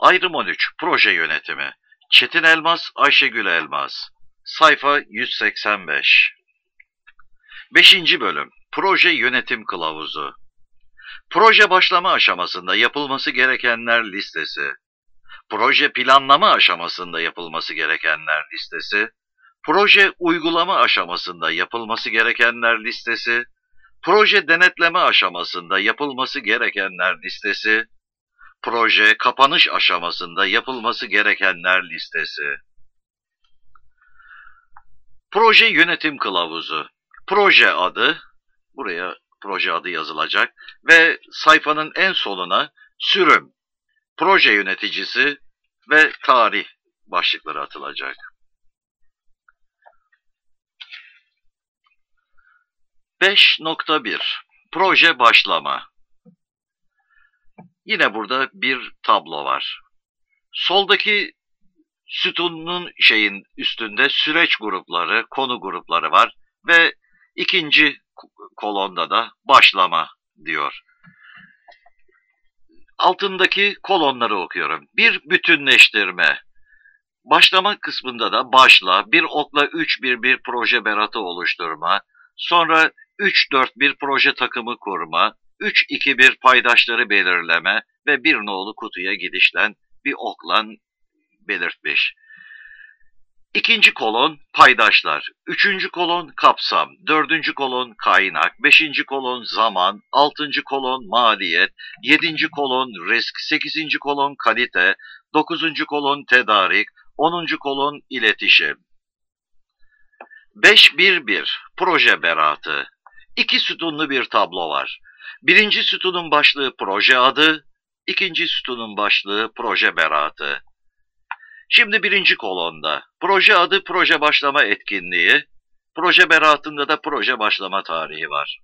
Ayrım 13. Proje yönetimi. Çetin Elmas, Ayşegül Elmas. Sayfa 185. 5. bölüm. Proje yönetim kılavuzu. Proje başlama aşamasında yapılması gerekenler listesi. Proje planlama aşamasında yapılması gerekenler listesi. Proje uygulama aşamasında yapılması gerekenler listesi. Proje denetleme aşamasında yapılması gerekenler listesi. Proje kapanış aşamasında yapılması gerekenler listesi. Proje yönetim kılavuzu. Proje adı, buraya proje adı yazılacak ve sayfanın en soluna sürüm, proje yöneticisi ve tarih başlıkları atılacak. 5.1 Proje başlama. Yine burada bir tablo var. Soldaki sütunun üstünde süreç grupları, konu grupları var ve ikinci kolonda da başlama diyor. Altındaki kolonları okuyorum. Bir bütünleştirme. Başlama kısmında da başla, bir okla 3-1-1 proje beratı oluşturma, sonra 3-4-1 proje takımı kurma, 3-2-1 paydaşları belirleme ve bir nolu kutuya gidişten bir okla belirtmiş. İkinci kolon paydaşlar, üçüncü kolon kapsam, dördüncü kolon kaynak, beşinci kolon zaman, altıncı kolon maliyet, yedinci kolon risk, sekizinci kolon kalite, dokuzuncu kolon tedarik, 10. kolon iletişim. 5.1.1 Proje beratı. 2 sütunlu bir tablo var. Birinci sütunun başlığı proje adı, ikinci sütunun başlığı proje beratı. Şimdi birinci kolonda proje adı, proje başlama etkinliği, proje beratında da proje başlama tarihi var.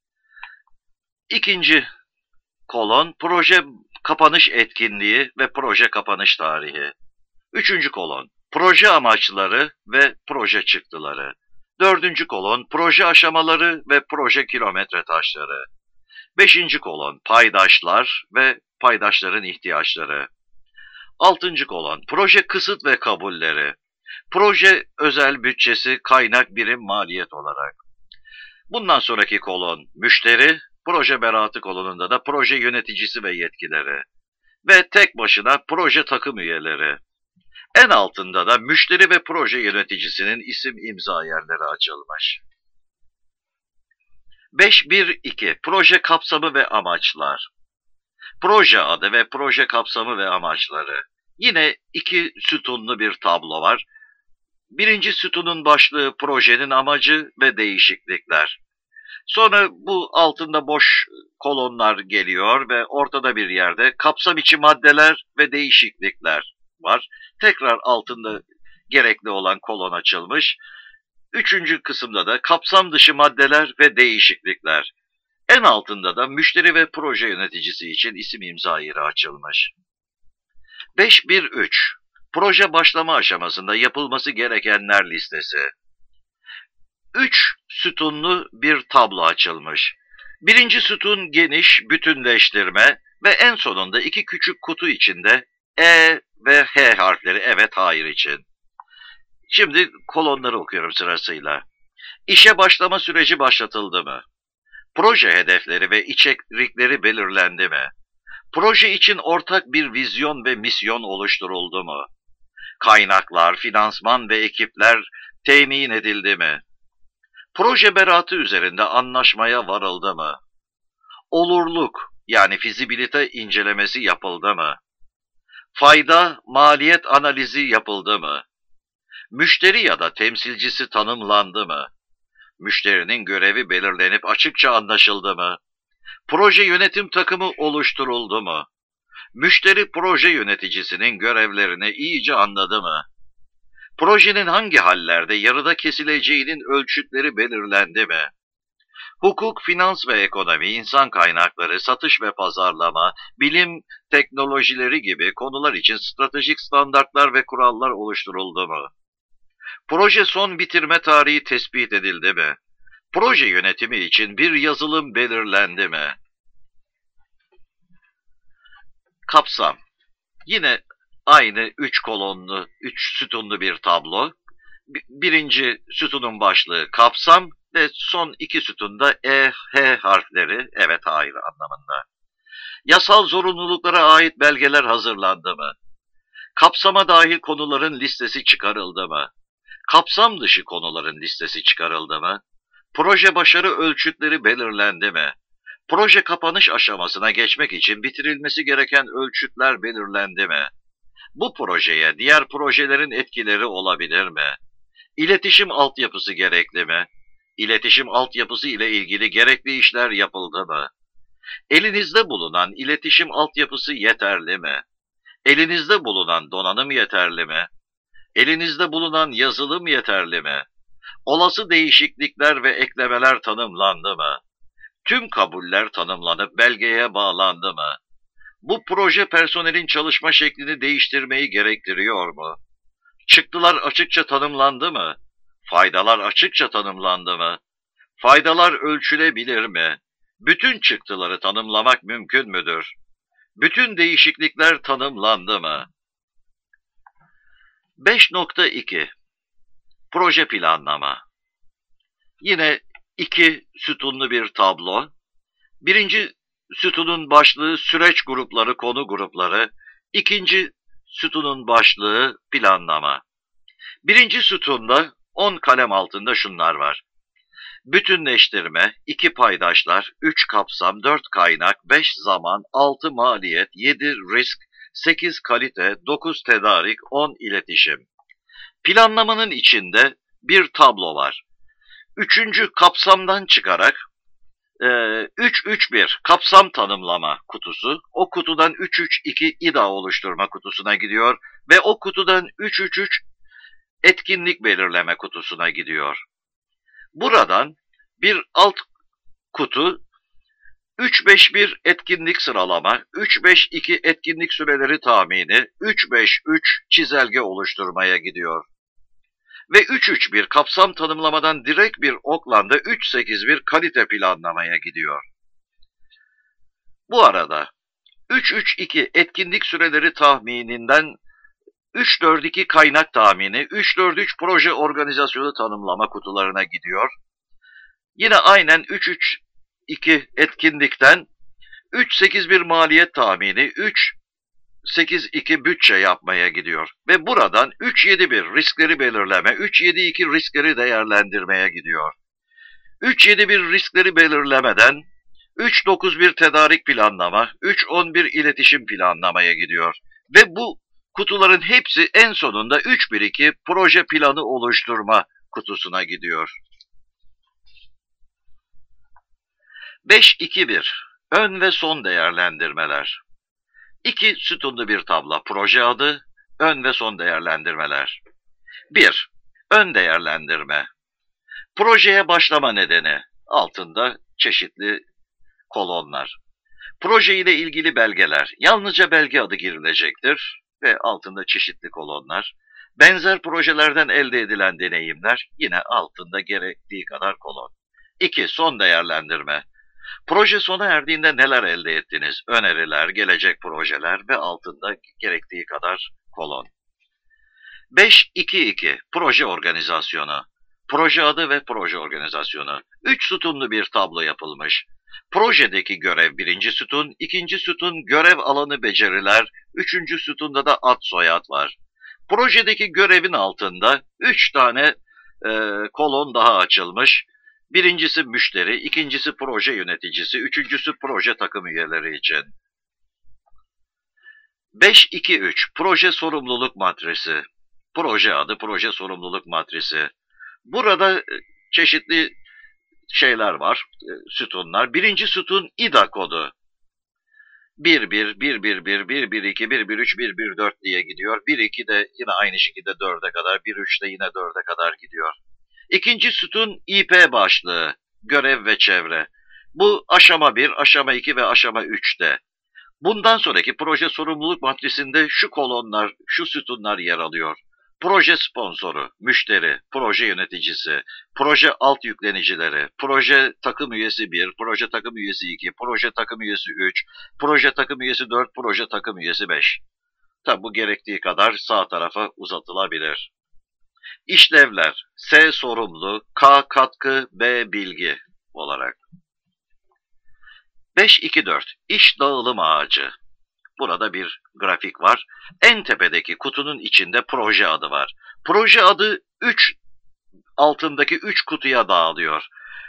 İkinci kolon proje kapanış etkinliği ve proje kapanış tarihi. Üçüncü kolon proje amaçları ve proje çıktıları. Dördüncü kolon proje aşamaları ve proje kilometre taşları. Beşinci kolon paydaşlar ve paydaşların ihtiyaçları. Altıncı kolon proje kısıt ve kabulleri. Proje özel bütçesi, kaynak, birim, maliyet olarak. Bundan sonraki kolon müşteri, proje beratı kolonunda da proje yöneticisi ve yetkileri. Ve tek başına proje takım üyeleri. En altında da müşteri ve proje yöneticisinin isim imza yerleri açılmış. 5.1.2 Proje kapsamı ve amaçlar. Proje adı ve proje kapsamı ve amaçları. Yine 2 sütunlu bir tablo var. Birinci sütunun başlığı projenin amacı ve değişiklikler. Sonra bu altında boş kolonlar geliyor ve ortada bir yerde kapsam içi maddeler ve değişiklikler var. Tekrar altında gerekli olan kolon açılmış. Üçüncü kısımda da kapsam dışı maddeler ve değişiklikler. En altında da müşteri ve proje yöneticisi için isim imza yeri açılmış. 5.1.3 Proje başlama aşamasında yapılması gerekenler listesi. 3 sütunlu bir tablo açılmış. Birinci sütun geniş, bütünleştirme ve en sonunda 2 küçük kutu içinde E ve H harfleri evet hayır için. Şimdi kolonları okuyorum sırasıyla. İşe başlama süreci başlatıldı mı? Proje hedefleri ve içerikleri belirlendi mi? Proje için ortak bir vizyon ve misyon oluşturuldu mu? Kaynaklar, finansman ve ekipler temin edildi mi? Proje beratı üzerinde anlaşmaya varıldı mı? Olurluk yani fizibilite incelemesi yapıldı mı? Fayda, maliyet analizi yapıldı mı? Müşteri ya da temsilcisi tanımlandı mı? Müşterinin görevi belirlenip açıkça anlaşıldı mı? Proje yönetim takımı oluşturuldu mu? Müşteri proje yöneticisinin görevlerini iyice anladı mı? Projenin hangi hallerde yarıda kesileceğinin ölçütleri belirlendi mi? Hukuk, finans ve ekonomi, insan kaynakları, satış ve pazarlama, bilim, teknolojileri gibi konular için stratejik standartlar ve kurallar oluşturuldu mu? Proje son bitirme tarihi tespit edildi mi? Proje yönetimi için bir yazılım belirlendi mi? Kapsam. Yine aynı 3 kolonlu, 3 sütunlu bir tablo. Birinci sütunun başlığı kapsam ve son iki sütunda E, H harfleri evet hayır anlamında. Yasal zorunluluklara ait belgeler hazırlandı mı? Kapsama dahil konuların listesi çıkarıldı mı? Kapsam dışı konuların listesi çıkarıldı mı? Proje başarı ölçütleri belirlendi mi? Proje kapanış aşamasına geçmek için bitirilmesi gereken ölçütler belirlendi mi? Bu projeye diğer projelerin etkileri olabilir mi? İletişim altyapısı gerekli mi? İletişim altyapısı ile ilgili gerekli işler yapıldı mı? Elinizde bulunan iletişim altyapısı yeterli mi? Elinizde bulunan donanım yeterli mi? Elinizde bulunan yazılım yeterli mi? Olası değişiklikler ve eklemeler tanımlandı mı? Tüm kabuller tanımlanıp belgeye bağlandı mı? Bu proje personelin çalışma şeklini değiştirmeyi gerektiriyor mu? Çıktılar açıkça tanımlandı mı? Faydalar açıkça tanımlandı mı? Faydalar ölçülebilir mi? Bütün çıktıları tanımlamak mümkün müdür? Bütün değişiklikler tanımlandı mı? 5.2 Proje planlama. Yine iki sütunlu bir tablo. Birinci sütunun başlığı süreç grupları, konu grupları. İkinci sütunun başlığı planlama. Birinci sütunda 10 kalem altında şunlar var. Bütünleştirme, 2 paydaşlar, 3 kapsam, 4 kaynak, 5 zaman, 6 maliyet, 7 risk, 8 kalite, 9 tedarik, 10 iletişim. Planlamanın içinde bir tablo var. Üçüncü kapsamdan çıkarak 3-3-1 kapsam tanımlama kutusu, o kutudan 3-3-2 İDA oluşturma kutusuna gidiyor ve o kutudan 3-3-3 etkinlik belirleme kutusuna gidiyor. Buradan bir alt kutu 3-5-1 etkinlik sıralama, 3-5-2 etkinlik süreleri tahmini, 3-5-3 çizelge oluşturmaya gidiyor. Ve 3-3-1 kapsam tanımlamadan direkt bir oklamda 3-8-1 kalite planlamaya gidiyor. Bu arada 3-3-2 etkinlik süreleri tahmininden 3-4-2 kaynak tahmini, 3-4-3 proje organizasyonu tanımlama kutularına gidiyor. Yine aynen 3-3-2 etkinlikten 3-8-1 maliyet tahmini, 3-8-2 bütçe yapmaya gidiyor. Ve buradan 3-7-1 riskleri belirleme, 3-7-2 riskleri değerlendirmeye gidiyor. 3-7-1 riskleri belirlemeden 3-9-1 tedarik planlama, 3-11 iletişim planlamaya gidiyor. Ve bu kutuların hepsi en sonunda 3-1-2 proje planı oluşturma kutusuna gidiyor. 5-2-1 ön ve son değerlendirmeler. 2 sütunlu bir tablo, proje adı, ön ve son değerlendirmeler. 1. Ön değerlendirme. Projeye başlama nedeni, altında çeşitli kolonlar. Proje ile ilgili belgeler, yalnızca belge adı girilecektir ve altında çeşitli kolonlar. Benzer projelerden elde edilen deneyimler, yine altında gerektiği kadar kolon. 2. Son değerlendirme. Proje sona erdiğinde neler elde ettiniz? Öneriler, gelecek projeler ve altında gerektiği kadar kolon. 5-2-2 proje organizasyonu. Proje adı ve proje organizasyonu. 3 sütunlu bir tablo yapılmış. Projedeki görev birinci sütun, ikinci sütun görev alanı beceriler, üçüncü sütunda da ad soyad var. Projedeki görevin altında 3 tane kolon daha açılmış. Birincisi müşteri, ikincisi proje yöneticisi, üçüncüsü proje takım üyeleri için. 5-2-3 proje sorumluluk matrisi. Proje adı, proje sorumluluk matrisi. Burada çeşitli şeyler var, sütunlar. Birinci sütun İDA kodu. 1-1, 1-1-1, 1-1-2, 1-1-3, 1-1-4 diye gidiyor. 1-2 de yine aynı şekilde 4'e kadar, 1-3 de yine 4'e kadar gidiyor. İkinci sütun IP başlığı, görev ve çevre. Bu aşama 1, aşama 2 ve aşama 3'te. Bundan sonraki proje sorumluluk matrisinde şu kolonlar, şu sütunlar yer alıyor. Proje sponsoru, müşteri, proje yöneticisi, proje alt yüklenicileri, proje takım üyesi 1, proje takım üyesi 2, proje takım üyesi 3, proje takım üyesi 4, proje takım üyesi 5. Tabi bu gerektiği kadar sağ tarafa uzatılabilir. İşlevler: S sorumlu, K katkı, B bilgi olarak. 5.2.4 İş dağılım ağacı. Burada bir grafik var. En tepedeki kutunun içinde proje adı var. Proje adı altındaki 3 kutuya dağılıyor.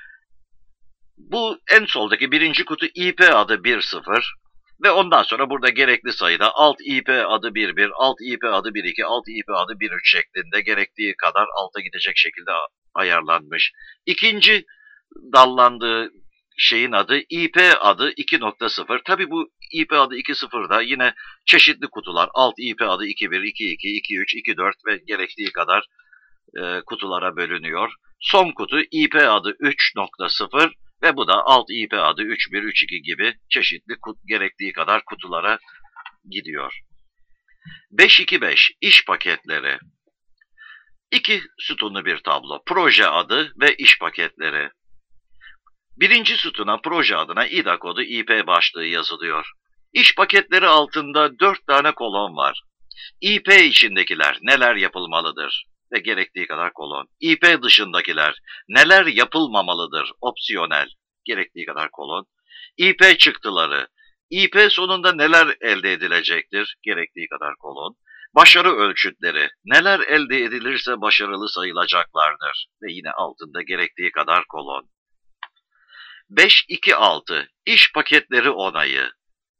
Bu en soldaki birinci kutu IP adı 1.0 ve ondan sonra burada gerekli sayıda alt IP adı 1.1, alt IP adı 1.2, alt IP adı 1.3 şeklinde gerektiği kadar alta gidecek şekilde ayarlanmış. İkinci dallandığı şeyin adı IP adı 2.0. Tabi bu IP adı 2.0'da yine çeşitli kutular. Alt IP adı 2.1, 2.2, 2.3, 2.4 ve gerektiği kadar kutulara bölünüyor. Son kutu IP adı 3.0 ve bu da alt IP adı 3.1, 3.2 gibi çeşitli gerektiği kadar kutulara gidiyor. 5.2.5 İş paketleri. 2 sütunlu bir tablo. Proje adı ve iş paketleri. Birinci sütuna proje adına İDA kodu IP başlığı yazılıyor. İş paketleri altında 4 tane kolon var. IP içindekiler neler yapılmalıdır ve gerektiği kadar kolon. IP dışındakiler neler yapılmamalıdır opsiyonel, gerektiği kadar kolon. IP çıktıları, IP sonunda neler elde edilecektir, gerektiği kadar kolon. Başarı ölçütleri, neler elde edilirse başarılı sayılacaklardır ve yine altında gerektiği kadar kolon. 5.2.6 İş paketleri onayı.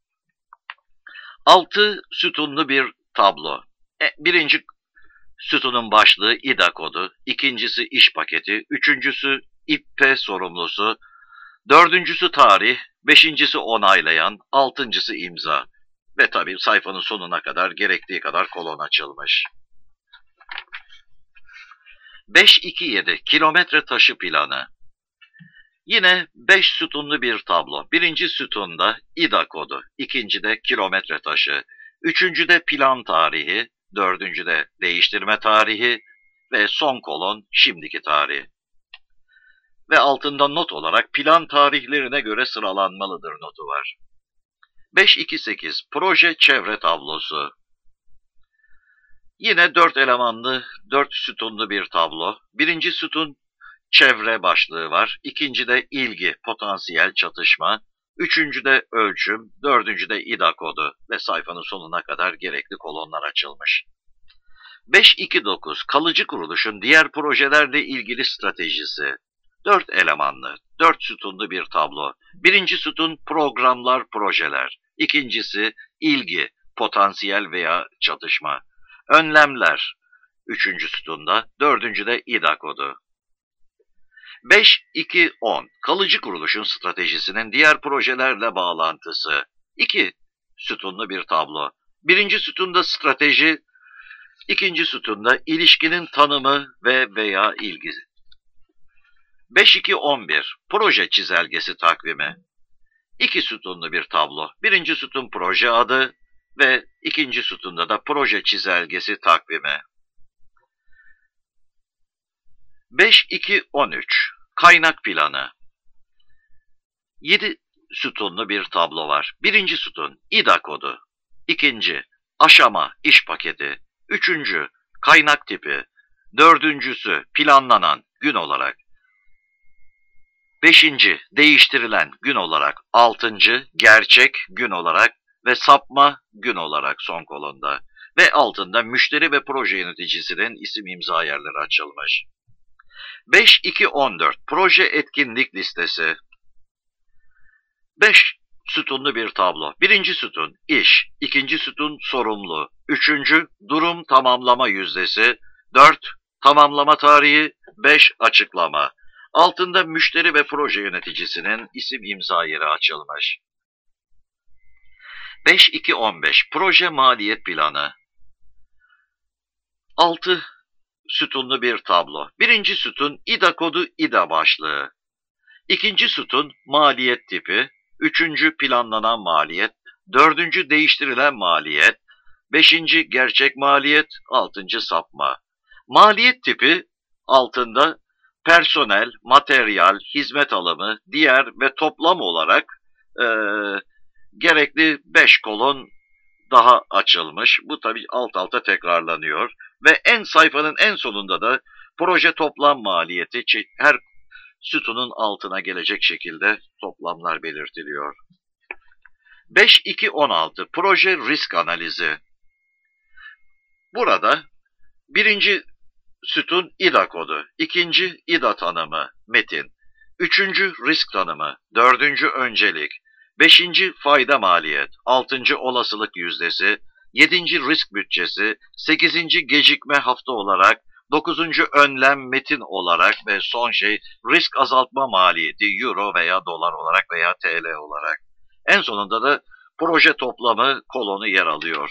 6 sütunlu bir tablo. Birinci sütunun başlığı İDA kodu, ikincisi iş paketi, üçüncüsü IP sorumlusu, dördüncüsü tarih, beşincisi onaylayan, altıncısı imza. Ve tabii sayfanın sonuna kadar gerektiği kadar kolon açılmış. 5.2.7 Kilometre taşı planı. Yine 5 sütunlu bir tablo. Birinci sütunda İDA kodu, ikincide kilometre taşı, üçüncüde plan tarihi, dördüncüde değiştirme tarihi ve son kolon şimdiki tarih. Ve altında not olarak plan tarihlerine göre sıralanmalıdır notu var. 5.2.8 Proje çevre tablosu. Yine 4 elemanlı, 4 sütunlu bir tablo. Birinci sütun çevre başlığı var. İkincide ilgi, potansiyel çatışma. Üçüncüde ölçüm, dördüncüde İDA kodu ve sayfanın sonuna kadar gerekli kolonlar açılmış. 5.2.9 Kalıcı kuruluşun diğer projelerle ilgili stratejisi. 4 elemanlı, 4 sütunlu bir tablo. Birinci sütun programlar, projeler. İkincisi ilgi, potansiyel veya çatışma. Önlemler. Üçüncü sütunda, dördüncüde İDA kodu. 5.2.10 Kalıcı kuruluşun stratejisinin diğer projelerle bağlantısı. 2 sütunlu bir tablo. Birinci sütunda strateji, ikinci sütunda ilişkinin tanımı ve veya ilgisi. 5.2.11 Proje çizelgesi takvimi. 2 sütunlu bir tablo. Birinci sütun proje adı ve ikinci sütunda da proje çizelgesi takvimi. 5.2.13 Kaynak planı. 7 sütunlu bir tablo var. Birinci sütun İDA kodu. İkinci aşama iş paketi. Üçüncü kaynak tipi. Dördüncüsü planlanan gün olarak. Beşinci değiştirilen gün olarak. Altıncı gerçek gün olarak ve sapma gün olarak son kolonda. Ve altında müşteri ve proje yöneticisinin isim imza yerleri açılmış. 5.2.14 Proje etkinlik listesi. 5 sütunlu bir tablo. Birinci sütun iş, ikinci sütun sorumlu, üçüncü durum tamamlama yüzdesi, 4 tamamlama tarihi, 5 açıklama. Altında müşteri ve proje yöneticisinin isim imza yeri açılmış. 5.2.15 Proje maliyet planı. 6 sütunlu bir tablo. Birinci sütun İDA kodu İDA başlığı. İkinci sütun maliyet tipi. Üçüncü planlanan maliyet. Dördüncü değiştirilen maliyet. Beşinci gerçek maliyet. Altıncı sapma. Maliyet tipi altında personel, materyal, hizmet alımı, diğer ve toplam olarak gerekli 5 kolon daha açılmış. Bu tabii alt alta tekrarlanıyor. Ve sayfanın en sonunda da proje toplam maliyeti her sütunun altına gelecek şekilde toplamlar belirtiliyor. 5.2.16 Proje risk analizi. Burada birinci sütun İDA kodu, ikinci İDA tanımı, metin, üçüncü risk tanımı, dördüncü öncelik, beşinci fayda maliyet, altıncı olasılık yüzdesi, yedinci risk bütçesi, sekizinci gecikme hafta olarak, dokuzuncu önlem metin olarak ve son risk azaltma maliyeti euro veya dolar olarak veya TL olarak. En sonunda da proje toplamı kolonu yer alıyor.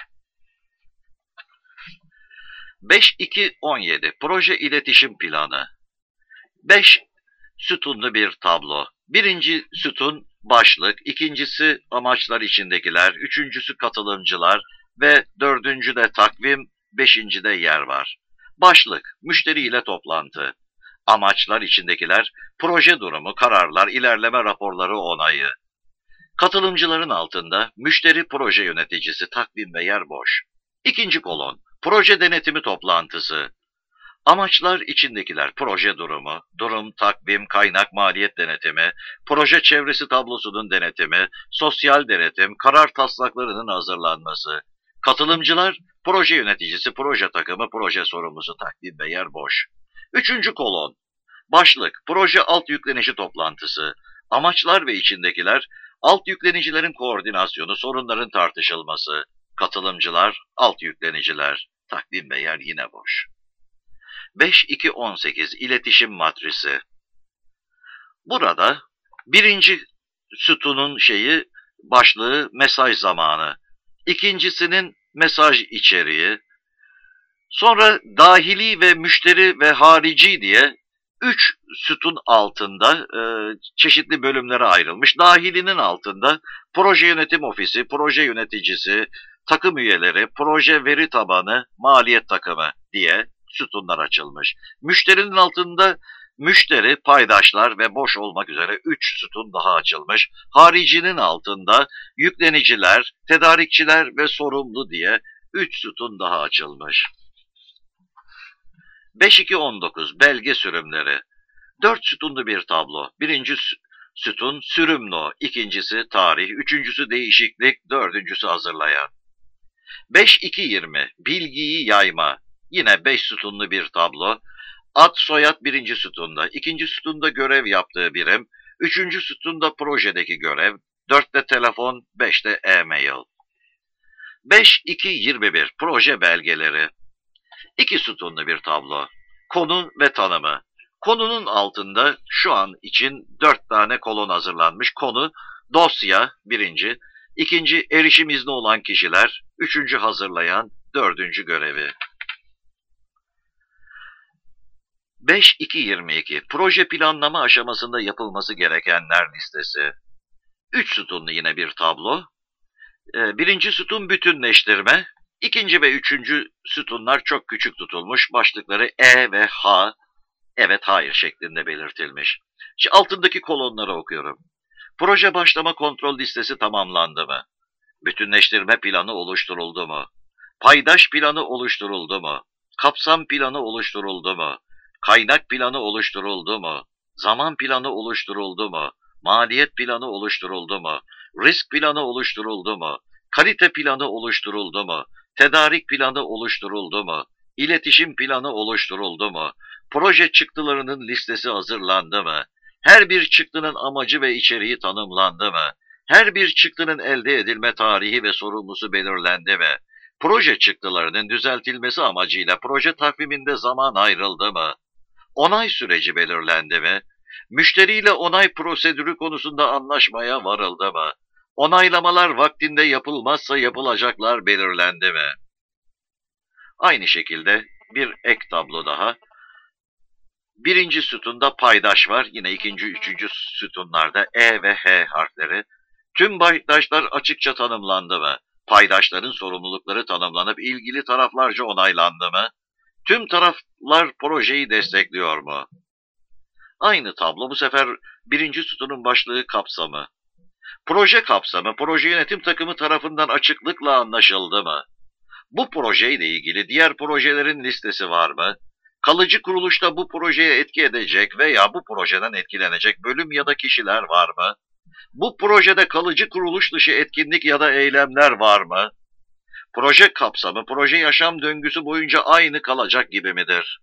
5.2.17 Proje iletişim planı. 5 sütunlu bir tablo. Birinci sütun başlık, ikincisi amaçlar içindekiler, üçüncüsü katılımcılar ve dördüncü de takvim, beşinci de yer var. Başlık, müşteri ile toplantı. Amaçlar içindekiler, proje durumu, kararlar, ilerleme raporları onayı. Katılımcıların altında müşteri proje yöneticisi, takvim ve yer boş. İkinci kolon, proje denetimi toplantısı. Amaçlar içindekiler proje durumu, durum, takvim, kaynak, maliyet denetimi, proje çevresi tablosunun denetimi, sosyal denetim, karar taslaklarının hazırlanması. Katılımcılar, proje yöneticisi, proje takımı, proje sorumlusu, takvim ve yer boş. Üçüncü kolon, başlık, proje alt yüklenici toplantısı. Amaçlar ve içindekiler, alt yüklenicilerin koordinasyonu, sorunların tartışılması. Katılımcılar, alt yükleniciler, takvim ve yer yine boş. 5.2.18 İletişim matrisi. Burada birinci sütunun başlığı mesaj zamanı, ikincisinin mesaj içeriği, sonra dahili ve müşteri ve harici diye 3 sütun altında çeşitli bölümlere ayrılmış. Dahilinin altında proje yönetim ofisi, proje yöneticisi, takım üyeleri, proje veri tabanı, maliyet takımı diye sütunlar açılmış. Müşterinin altında müşteri, paydaşlar ve boş olmak üzere 3 sütun daha açılmış. Haricinin altında yükleniciler, tedarikçiler ve sorumlu diye 3 sütun daha açılmış. 5.2.19 Belge sürümleri. 4 sütunlu bir tablo. Birinci sütun sürüm no, ikincisi tarih, üçüncüsü değişiklik, dördüncüsü hazırlayan. 5.2.20 Bilgiyi yayma. Yine 5 sütunlu bir tablo. Ad soyad birinci sütunda, ikinci sütunda görev yaptığı birim, üçüncü sütunda projedeki görev, 4'te telefon, 5'te e-mail. 5.2.21 Proje belgeleri. 2 sütunlu bir tablo. Konu ve tanımı. Konunun altında şu an için 4 tane kolon hazırlanmış. Konu, dosya birinci, ikinci erişim izni olan kişiler, üçüncü hazırlayan, dördüncü görevi. 5.2.22 Proje planlama aşamasında yapılması gerekenler listesi. 3 sütunlu yine bir tablo. Birinci sütun bütünleştirme. İkinci ve üçüncü sütunlar çok küçük tutulmuş. Başlıkları E ve H, evet hayır şeklinde belirtilmiş. Şimdi altındaki kolonları okuyorum. Proje başlama kontrol listesi tamamlandı mı? Bütünleştirme planı oluşturuldu mu? Paydaş planı oluşturuldu mu? Kapsam planı oluşturuldu mu? Kaynak planı oluşturuldu mu? Zaman planı oluşturuldu mu? Maliyet planı oluşturuldu mu? Risk planı oluşturuldu mu? Kalite planı oluşturuldu mu? Tedarik planı oluşturuldu mu? İletişim planı oluşturuldu mu? Proje çıktılarının listesi hazırlandı mı? Her bir çıktının amacı ve içeriği tanımlandı mı? Her bir çıktının elde edilme tarihi ve sorumlusu belirlendi mi? Proje çıktılarının düzeltilmesi amacıyla proje takviminde zaman ayrıldı mı? Onay süreci belirlendi mi? Müşteriyle onay prosedürü konusunda anlaşmaya varıldı mı? Onaylamalar vaktinde yapılmazsa yapılacaklar belirlendi mi? Aynı şekilde bir ek tablo daha. Birinci sütunda paydaş var. Yine ikinci, üçüncü sütunlarda E ve H harfleri. Tüm paydaşlar açıkça tanımlandı mı? Paydaşların sorumlulukları tanımlanıp ilgili taraflarca onaylandı mı? Tüm taraflar projeyi destekliyor mu? Aynı tablo bu sefer birinci sütunun başlığı kapsamı. Proje kapsamı, proje yönetim takımı tarafından açıklıkla anlaşıldı mı? Bu projeyle ilgili diğer projelerin listesi var mı? Kalıcı kuruluşta bu projeye etki edecek veya bu projeden etkilenecek bölüm ya da kişiler var mı? Bu projede kalıcı kuruluş dışı etkinlik ya da eylemler var mı? Proje kapsamı, proje yaşam döngüsü boyunca aynı kalacak gibi midir?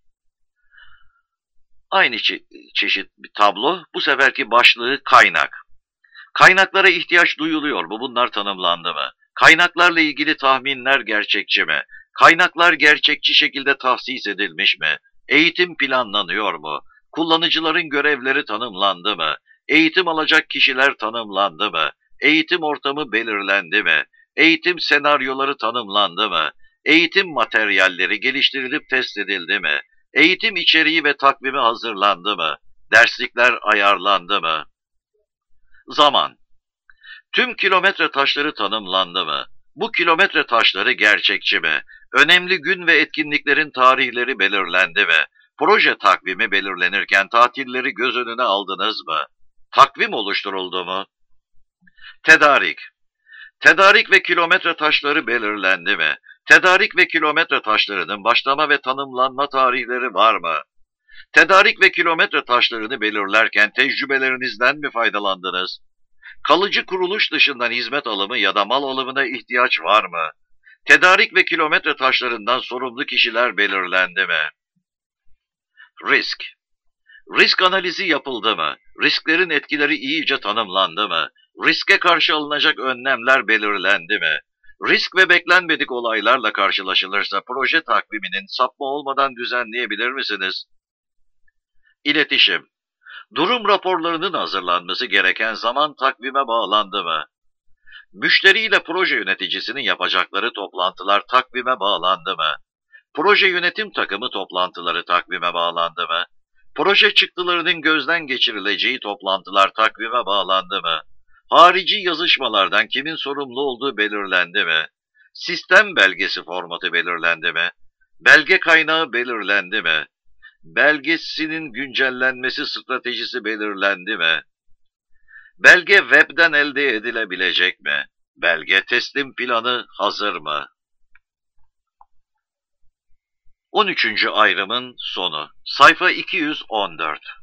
Aynı çeşit bir tablo, bu seferki başlığı kaynak. Kaynaklara ihtiyaç duyuluyor mu? Bunlar tanımlandı mı? Kaynaklarla ilgili tahminler gerçekçi mi? Kaynaklar gerçekçi şekilde tahsis edilmiş mi? Eğitim planlanıyor mu? Kullanıcıların görevleri tanımlandı mı? Eğitim alacak kişiler tanımlandı mı? Eğitim ortamı belirlendi mi? Eğitim senaryoları tanımlandı mı? Eğitim materyalleri geliştirilip test edildi mi? Eğitim içeriği ve takvimi hazırlandı mı? Derslikler ayarlandı mı? Zaman. Tüm kilometre taşları tanımlandı mı? Bu kilometre taşları gerçekçi mi? Önemli gün ve etkinliklerin tarihleri belirlendi mi? Proje takvimi belirlenirken tatilleri göz önüne aldınız mı? Takvim oluşturuldu mu? Tedarik. Tedarik ve kilometre taşları belirlendi mi? Tedarik ve kilometre taşlarının başlama ve tanımlanma tarihleri var mı? Tedarik ve kilometre taşlarını belirlerken tecrübelerinizden mi faydalandınız? Kalıcı kuruluş dışından hizmet alımı ya da mal alımına ihtiyaç var mı? Tedarik ve kilometre taşlarından sorumlu kişiler belirlendi mi? Risk. Risk analizi yapıldı mı? Risklerin etkileri iyice tanımlandı mı? Riske karşı alınacak önlemler belirlendi mi? Risk ve beklenmedik olaylarla karşılaşılırsa proje takviminin sapma olmadan düzenleyebilir misiniz? İletişim. Durum raporlarının hazırlanması gereken zaman takvime bağlandı mı? Müşteriyle proje yöneticisinin yapacakları toplantılar takvime bağlandı mı? Proje yönetim takımı toplantıları takvime bağlandı mı? Proje çıktılarının gözden geçirileceği toplantılar takvime bağlandı mı? Harici yazışmalardan kimin sorumlu olduğu belirlendi mi? Sistem belgesi formatı belirlendi mi? Belge kaynağı belirlendi mi? Belgesinin güncellenmesi stratejisi belirlendi mi? Belge webden elde edilebilecek mi? Belge teslim planı hazır mı? 13. ayrımın sonu. Sayfa 214.